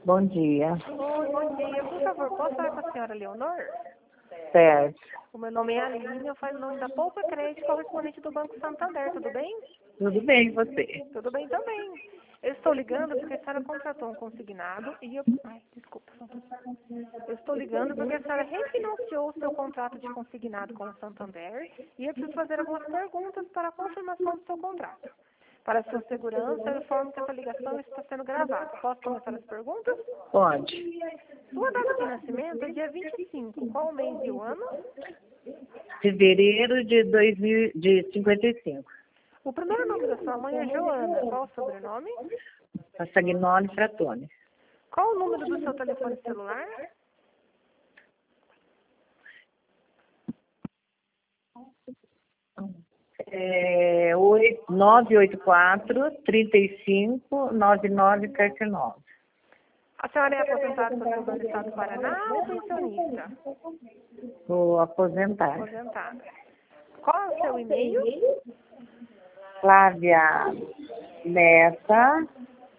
Bom dia. Oi, bom dia. Por favor, posso falar com a senhora Leonor? Certo. O meu nome é Aline, eu falo em nome da Poupa Crédito, correspondente do Banco Santander, tudo bem? Tudo bem, e você? Tudo bem também. Eu estou ligando porque a senhora contratou um consignado e eu... Ai, desculpa. Eu estou ligando porque a senhora refinanciou o seu contrato de consignado com o Santander e eu preciso fazer algumas perguntas para a confirmação do seu contrato. Para a sua segurança, eu informo que essa ligação está sendo gravada. Posso começar as perguntas? Pode. Sua data de nascimento é dia 25. Qual o mês e o ano? Fevereiro de 55. O primeiro nome da sua mãe é Joana. Qual o sobrenome? Passagnoli Fratoni. Qual o número do seu telefone celular? É 984-35-9979. A senhora é aposentada pelo governo do Estado do Paraná ou pensionista? Vou aposentar. Aposentada. Qual é o seu e-mail? Flávia Meta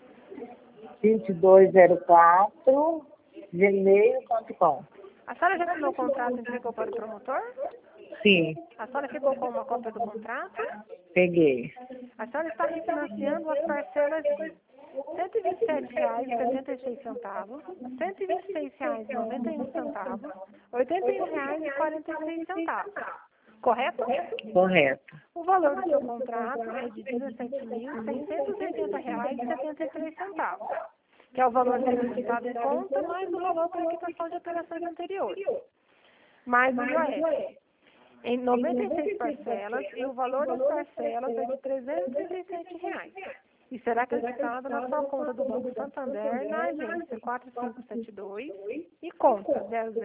2204 gmail.com. A senhora já assinou o contrato e entregou para o promotor? Sim, A senhora ficou com uma cópia do contrato? peguei. A senhora está refinanciando as parcelas de R$ 127,76, R$ 126,91, R$ 81,46. Correto? Correto. O valor do seu contrato é de R$ 17.680,73, que é o valor representado em conta, mais o valor para quitação de operações anteriores, mais o IOF. Em 96 parcelas, e o valor das parcelas é de R$ 337. E será acreditado na sua conta do Banco Santander, na agência 4572 e conta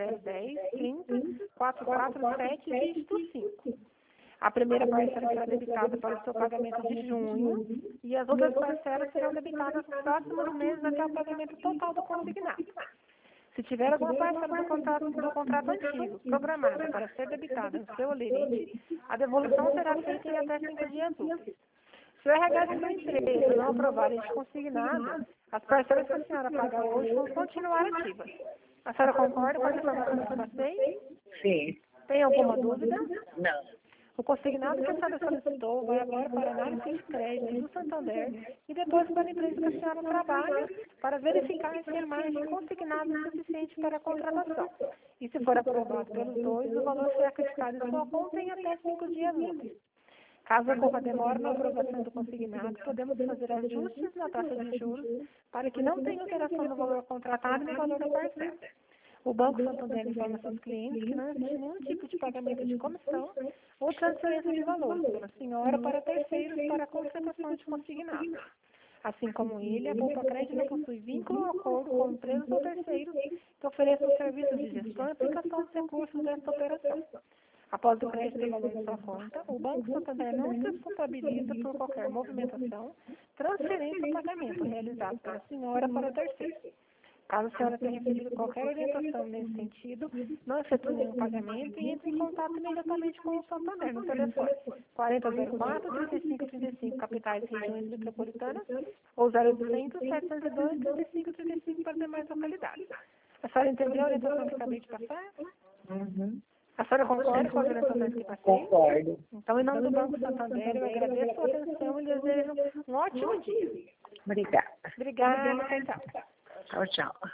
001030-447, dígito 5. A primeira parcela será debitada para o seu pagamento de junho e as outras parcelas serão debitadas nos próximos meses até o pagamento total do consignado. Se tiver alguma parcela do contrato antigo programada para ser debitada no seu limite, a devolução será feita em até 5 dias úteis. Se o RH de sua empresa não aprovar este consignado, as parcelas que a senhora paga hoje vão continuar ativas. A senhora concorda com as informações que passei? Sim. Tem alguma dúvida? Não. O consignado que a senhora solicitou vai agora para a análise de crédito do Santander e depois para a empresa que a senhora trabalha para verificar se a margem consignada é suficiente para a contratação. E se for aprovado pelos dois, o valor será acreditado em sua conta em até 5 dias úteis. Caso ocorra demora na aprovação do consignado, podemos fazer ajustes na taxa de juros para que não tenha alteração no valor contratado e no valor da parcela. O Banco Santander informa seus clientes que não existe nenhum tipo de pagamento de comissão ou transferência de valores pela senhora para terceiros para a contratação de consignado. Assim como ele, a Poupa Crédito não possui vínculo ou acordo com empresas ou terceiros que ofereçam serviços de gestão e aplicação dos recursos desta operação. Após o crédito ter valor em sua conta, o Banco Santander não se responsabiliza por qualquer movimentação, transferência ou pagamento realizado pela senhora para terceiros. Caso a senhora tenha recebido qualquer orientação nesse sentido, não efetue nenhum pagamento e entre em contato imediatamente com o Santander no telefone 4004-3535, capitais e regiões metropolitanas, ou 0800-702-3535 para demais localidades. A senhora entendeu a orientação que acabei de passar? Uhum. A senhora concorda com as orientações que passei? Concordo. Então, em nome do Banco Santander, eu agradeço a sua atenção e desejo um ótimo dia. Obrigada. Obrigada, tchau, tchau. Tchau, tchau.